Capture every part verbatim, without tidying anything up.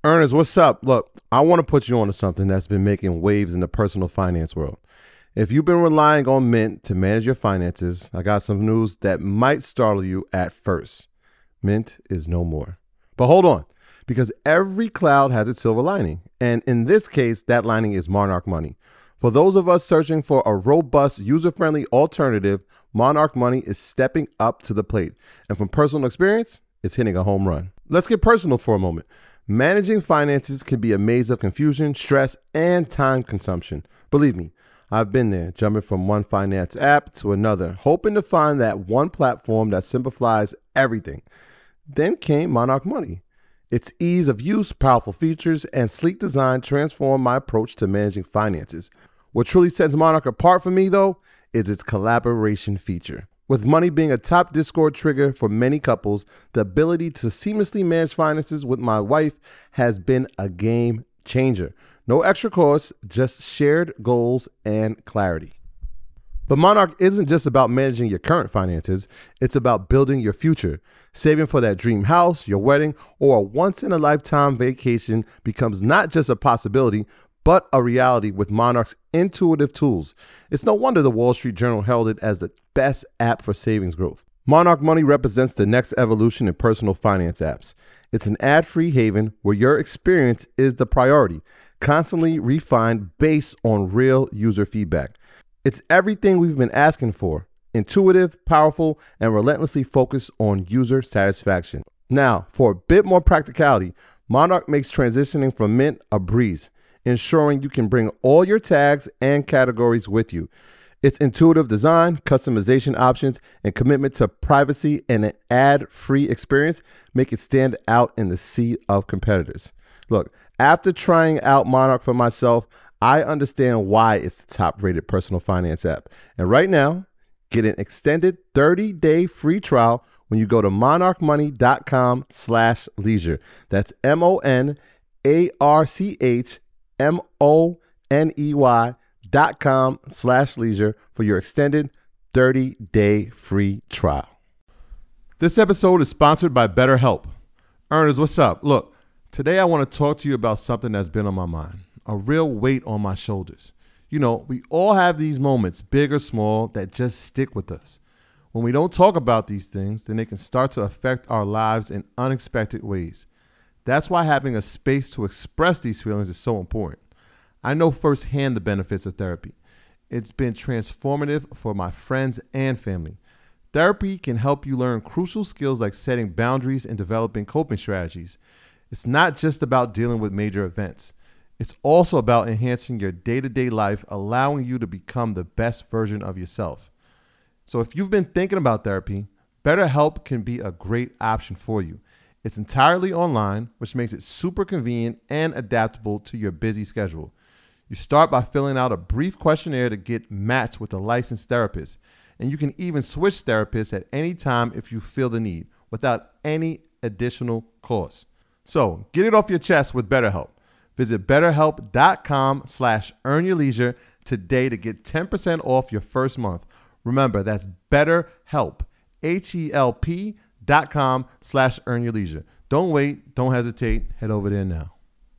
Ernest, what's up? Look, I want to put you on to something that's been making waves in the personal finance world. If you've been relying on Mint to manage your finances, I got some news that might startle you at first. Mint is no more. But hold on, because every cloud has its silver lining. And in this case, that lining is Monarch Money. For those of us searching for a robust, user-friendly alternative, Monarch Money is stepping up to the plate. And from personal experience, it's hitting a home run. Let's get personal for a moment. Managing finances can be a maze of confusion, stress, and time consumption. Believe me, I've been there, jumping from one finance app to another, hoping to find that one platform that simplifies everything. Then came Monarch Money. Its ease of use, powerful features, and sleek design transformed my approach to managing finances. What truly sets Monarch apart for me, though, is its collaboration feature. With Money being a top Discord trigger for many couples, the ability to seamlessly manage finances with my wife has been a game changer. No extra costs, just shared goals and clarity. But Monarch isn't just about managing your current finances, it's about building your future. Saving for that dream house, your wedding, or a once-in-a-lifetime vacation becomes not just a possibility, but a reality with Monarch's intuitive tools. It's no wonder the Wall Street Journal held it as the best app for savings growth. Monarch Money represents the next evolution in personal finance apps. It's an ad-free haven where your experience is the priority, constantly refined based on real user feedback. It's everything we've been asking for: intuitive, powerful, and relentlessly focused on user satisfaction. Now, for a bit more practicality, Monarch makes transitioning from Mint a breeze, ensuring you can bring all your tags and categories with you. Its intuitive design, customization options, and commitment to privacy and an ad-free experience make it stand out in the sea of competitors. Look, after trying out Monarch for myself, I understand why it's the top-rated personal finance app. And right now, get an extended thirty-day free trial when you go to monarchmoney.com slash leisure. That's M-O-N-A-R-C-H M-O-N-E-Y dot com slash leisure for your extended thirty-day free trial. This episode is sponsored by BetterHelp. Ernest, what's up? Look, today I want to talk to you about something that's been on my mind, a real weight on my shoulders. You know, we all have these moments, big or small, that just stick with us. When we don't talk about these things, then they can start to affect our lives in unexpected ways. That's why having a space to express these feelings is so important. I know firsthand the benefits of therapy. It's been transformative for my friends and family. Therapy can help you learn crucial skills like setting boundaries and developing coping strategies. It's not just about dealing with major events. It's also about enhancing your day-to-day life, allowing you to become the best version of yourself. So if you've been thinking about therapy, BetterHelp can be a great option for you. It's entirely online, which makes it super convenient and adaptable to your busy schedule. You start by filling out a brief questionnaire to get matched with a licensed therapist, and you can even switch therapists at any time if you feel the need, without any additional cost. So get it off your chest with BetterHelp. Visit betterhelp.com slash earn your leisure today to get ten percent off your first month. Remember, that's BetterHelp, H-E-L-P dot com slash earn your leisure. Don't wait. Don't hesitate. Head over there now.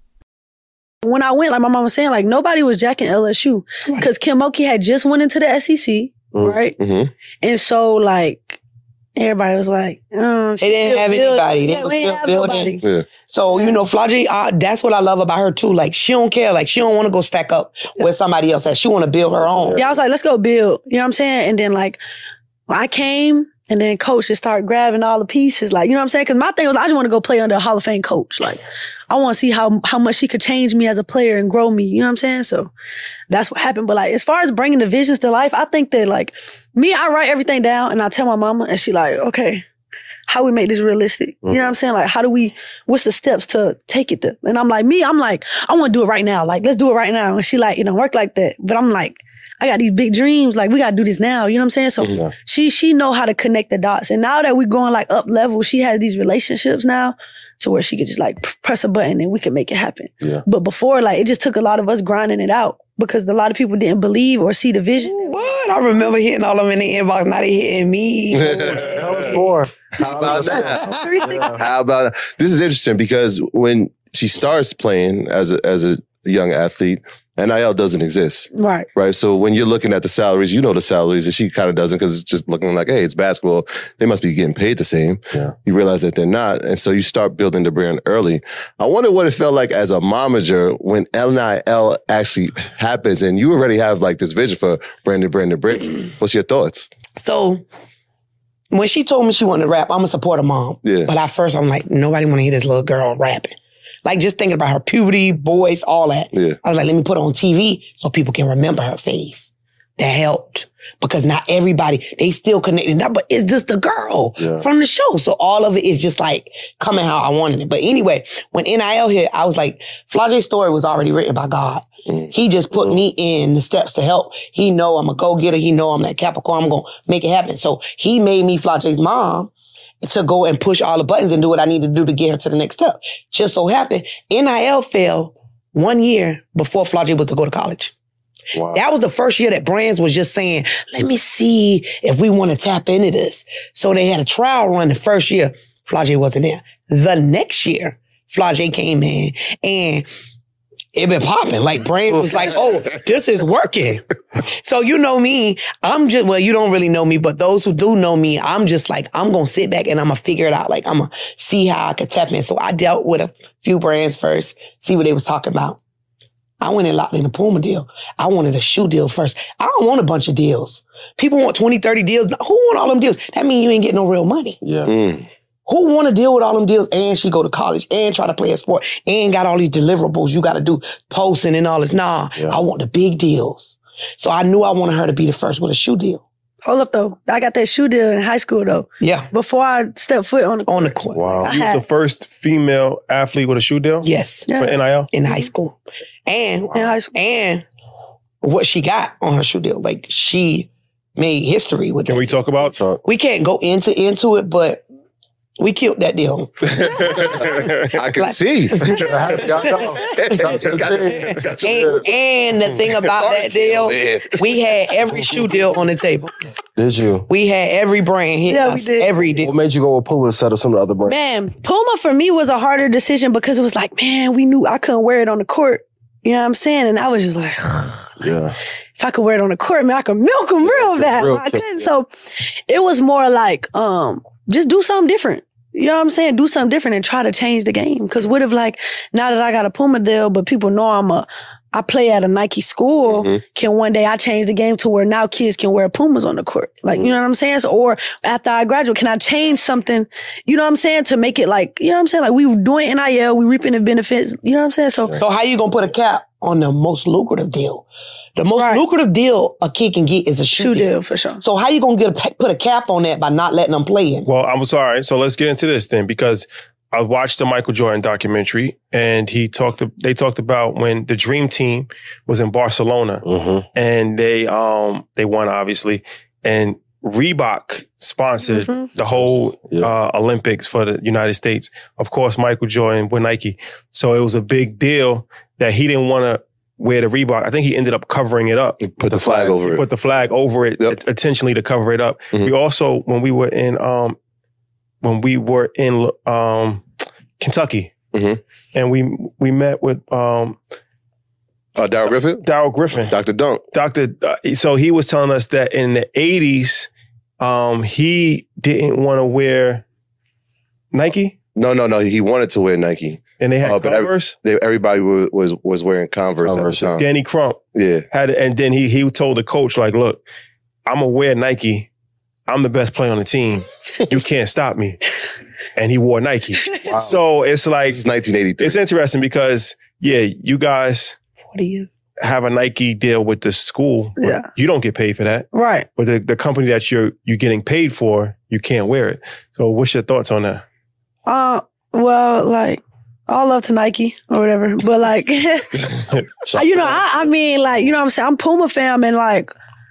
When I went, like my mom was saying, like nobody was jacking L S U because Kim Mulkey had just went into the S E C, mm-hmm. right? Mm-hmm. And so like everybody was like, oh, they didn't have build, anybody. They yeah, was still building. Yeah. So, you know, Flau'jae, uh, that's what I love about her too. Like, she don't care. Like, she don't want to go stack up yeah. with somebody else. That she want to build her own. Yeah, I was like, let's go build. You know what I'm saying? And then like, I came and then coach just started grabbing all the pieces. Like, you know what I'm saying? Because my thing was, I just want to go play under a Hall of Fame coach. Like, I want to see how how much she could change me as a player and grow me. You know what I'm saying? So that's what happened. But like, as far as bringing the visions to life, I think that like, me, I write everything down and I tell my mama and she like, okay, how we make this realistic? Mm-hmm. You know what I'm saying? Like, how do we, what's the steps to take it to? And I'm like, me, I'm like, I want to do it right now. Like, let's do it right now. And she like, it don't work like that. But I'm like, I got these big dreams. Like, we got to do this now. You know what I'm saying? So mm-hmm. she she know how to connect the dots. And now that we're going like up level, she has these relationships now to where she could just like press a button and we can make it happen. Yeah. But before, like, it just took a lot of us grinding it out because a lot of people didn't believe or see the vision. What? I remember hitting all of them in the inbox. Now they hitting me. That was four. How about that? How about that? This is interesting because when she starts playing as a, as a young athlete, N I L doesn't exist. Right. Right. So when you're looking at the salaries, you know the salaries, and she kind of doesn't because it's just looking like, hey, it's basketball. They must be getting paid the same. Yeah. You realize that they're not. And so you start building the brand early. I wonder what it felt like as a momager when N I L actually happens and you already have like this vision for Brandon, Brandon, Brandon. What's your thoughts? So when she told me she wanted to rap, I'm a supporter mom. Yeah. But at first I'm like, nobody want to hear this little girl rapping. Like just thinking about her puberty, voice, all that. Yeah. I was like, let me put her on T V so people can remember her face. That helped because not everybody, they still connected. But it's just the girl Yeah. from the show. So all of it is just like coming how I wanted it. But anyway, when N I L hit, I was like, Flage's story was already written by God. Mm. He just put me in the steps to help. He know I'm a go-getter. He know I'm that Capricorn. I'm going to make it happen. So he made me Flage's mom to go and push all the buttons and do what I need to do to get her to the next step. Just so happened, N I L fell one year before Flage was to go to college. Wow. That was the first year that brands was just saying, let me see if we want to tap into this. So they had a trial run the first year. Flage wasn't there. The next year, Flage came in and it been popping. Like brands was like, oh, this is working. So you know me, I'm just, well, you don't really know me, but those who do know me, I'm just like, I'm going to sit back and I'm going to figure it out. Like I'm going to see how I could tap in. So I dealt with a few brands first, see what they was talking about. I went and locked in a Puma deal. I wanted a shoe deal first. I don't want a bunch of deals. People want twenty, thirty deals. Who want all them deals? That means you ain't getting no real money. Yeah. Mm. Who want to deal with all them deals and she go to college and try to play a sport and got all these deliverables you got to do, posting and all this? Nah, Yeah. I want the big deals. So I knew I wanted her to be the first with a shoe deal. Hold up though. I got that shoe deal in high school though. Yeah. Before I stepped foot on the On the court. Wow. I You had was the first female athlete with a shoe deal Yes. Yeah. for N I L? In high school. And, in high school. and what she got on her shoe deal, like she made history with Can that. we talk about? Talk. We can't go into into it, but we killed that deal. I can Like- see. And, and the thing about that deal, we had every shoe deal on the table. Did you? We had every brand hit Yeah, we us, did. every What deal. made you go with Puma instead of some of the other brands? Man, Puma for me was a harder decision because it was like, man, we knew I couldn't wear it on the court. You know what I'm saying? And I was just like, Yeah. if I could wear it on the court, man, I could milk them real bad. real I quick, couldn't. So it was more like, um, just do something different. You know what I'm saying? Do something different and try to change the game. Cause what if like, now that I got a Puma deal, but people know I'm a, I play at a Nike school, Mhm. can one day I change the game to where now kids can wear Pumas on the court? Like, you know what I'm saying? So, or after I graduate, can I change something, you know what I'm saying, to make it like, you know what I'm saying? Like we were doing N I L, we reaping the benefits, you know what I'm saying? So So how you gonna put a cap on the most lucrative deal? The most Right. lucrative deal a kid can get is a shoe, shoe deal. deal for sure. So how you gonna get a, pa- put a cap on that by not letting them play in? Well, I'm sorry. So let's get into this then, because I watched the Michael Jordan documentary, and he talked. They talked about when the Dream Team was in Barcelona, Mm-hmm. and they um they won obviously, and Reebok sponsored Mhm. the whole Yeah. uh, Olympics for the United States. Of course, Michael Jordan with Nike, so it was a big deal that he didn't want to wear the Reebok. I think he ended up covering it up. Put the flag over He it. put the flag over it Yep. intentionally to cover it up. Mhm. We also, when we were in, um, when we were in um, Kentucky, Mhm. and we we met with um, Uh, Darryl Griffin, Darryl Griffin, Doctor Dunk. Doctor Uh, so he was telling us that in the eighties, um, he didn't want to wear Nike, No, no, no. He wanted to wear Nike. and they had Oh, but every- Converse. They, everybody was, was was wearing Converse, Converse, at the time. Danny Crump Yeah. had it, and then he he told the coach like, "Look, I'm gonna wear Nike. I'm the best player on the team. You can't stop me." And he wore Nike. So it's like It's nineteen eighty-three. it's interesting because yeah, you guys forty years. have a Nike deal with the school. but Yeah. You don't get paid for that. Right. But the, the company that you're you're getting paid for, you can't wear it. So what's your thoughts on that? Uh, well, like, all love to Nike or whatever, but like, you know, I, I mean, like, you know what I'm saying? I'm Puma fam and like,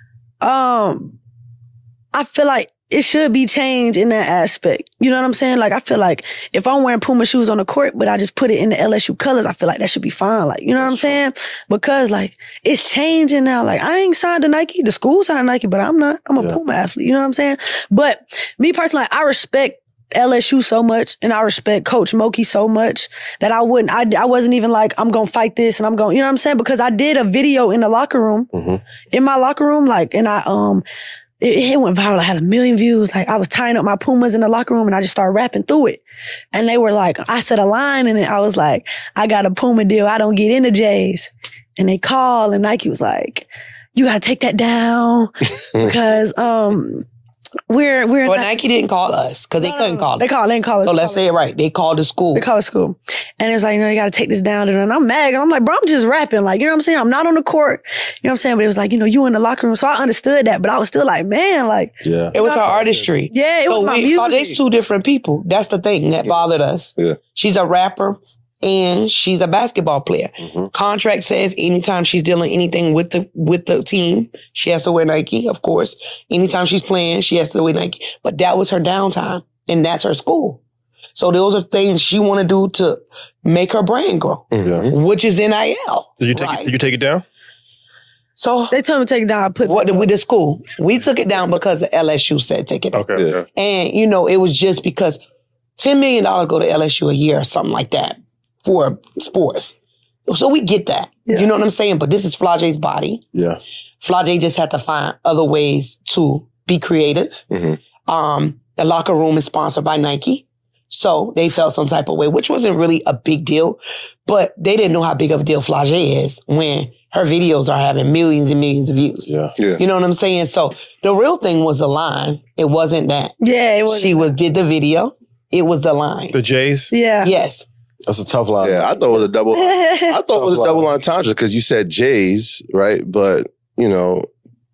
um, I feel like it should be changed in that aspect. You know what I'm saying? Like, I feel like if I'm wearing Puma shoes on the court, but I just put it in the L S U colors, I feel like that should be fine. Like, you know what I'm saying? Because like, it's changing now. Like, I ain't signed to Nike. The school signed Nike, but I'm not. I'm a Yeah. Puma athlete. You know what I'm saying? But me personally, I respect L S U so much and I respect Coach Moki so much that I wouldn't, I, I wasn't even like, I'm going to fight this and I'm going, you know what I'm saying? Because I did a video in the locker room, Mm-hmm. in my locker room, like, and I, um, it, it went viral. I had a million views. Like I was tying up my Pumas in the locker room and I just started rapping through it. And they were like, I said a line and I was like, I got a Puma deal. I don't get into J's. And they called and Nike was like, you got to take that down because, um, We're we're Well, not, Nike didn't call us because they no, no, couldn't no. call They us. call. They didn't call us. So let's say it right. They called the school. They call it school, and it's like, you know, you got to take this down. And I'm mad. I'm like, bro, I'm just rapping. Like, you know what I'm saying? I'm not on the court. You know what I'm saying? But it was like, you know, you in the locker room. So I understood that, but I was still like, man, like, Yeah. It was her artistry. yeah, it so was my we, music. Flage's two different people. That's the thing that bothered us. Yeah. She's a rapper and she's a basketball player. Mm-hmm. Contract says anytime she's dealing anything with the with the team, she has to wear Nike, of course. Anytime she's playing, she has to wear Nike. But that was her downtime, and that's her school. So those are things she want to do to make her brand grow, Yeah. which is N I L. Did you take right? it? Did you take it down? So They told me to take it down. I put what did we the school? We took it down because L S U said take it down. Okay. Yeah. okay. And, you know, it was just because ten million dollars go to L S U a year or something like that for sports. So we get that. Yeah. You know what I'm saying? But this is Flage's body. Yeah. Flage just had to find other ways to be creative. Mhm. Um, the locker room is sponsored by Nike. So they felt some type of way, which wasn't really a big deal. But they didn't know how big of a deal Flage is when her videos are having millions and millions of views. Yeah. Yeah. You know what I'm saying? So the real thing was the line. It wasn't that. Yeah, it was. She was did the video. It was the line. The Jays. Yeah. Yes. That's a tough line. Yeah, I thought it was a double. I thought it was a Tough double line. entendre because you said Jays, right? But you know,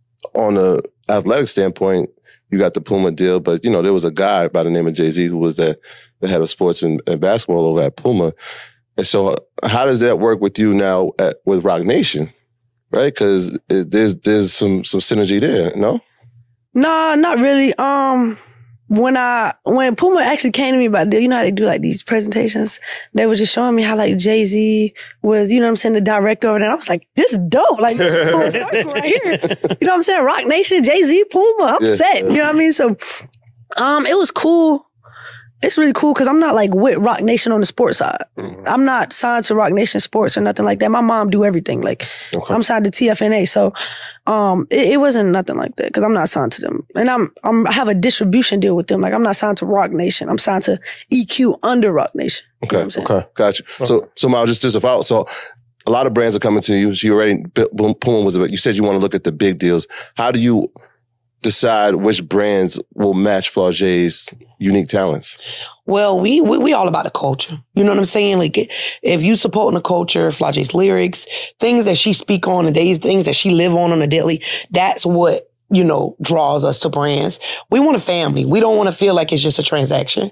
on a athletic standpoint, you got the Puma deal. But you know, there was a guy by the name of Jay-Z who was the, the head of sports and, and basketball over at Puma. And so, how does that work with you now at, with Rock Nation, right? Because there's there's some some synergy there, no? Nah, not really. Um, when I when Puma actually came to me about the deal, you know how they do like these presentations. They were just showing me how like Jay Z was, you know what I'm saying, the director over there. And I was like, this is dope. Like this is full circle right here. You know what I'm saying? Rock Nation, Jay Z, Puma. I'm Yeah. set. You know what I mean? So, um, it was cool. It's really cool because I'm not like with Rock Nation on the sports side. I'm not signed to Rock Nation Sports or nothing like that. My mom do everything. Like Okay. I'm signed to T F N A, so um, it, it wasn't nothing like that because I'm not signed to them, and I'm I'm I have a distribution deal with them. Like I'm not signed to Rock Nation. I'm signed to E Q under Rock Nation. You know what I'm saying? Okay. Gotcha. So, so Mal, just just a follow. So, a lot of brands are coming to you. So you already Puma was. You said you want to look at the big deals. How do you decide which brands will match Flage's unique talents? Well, we, we we all about the culture. You know what I'm saying? Like, if you supporting the culture, Flage's lyrics, things that she speak on the days, things that she live on on a daily, that's what, you know, draws us to brands. We want a family. We don't want to feel like it's just a transaction.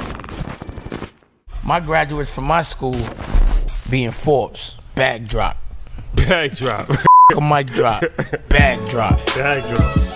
My graduates from my school being Forbes, bag drop. Bag drop. A mic drop, bag drop. Bag drop.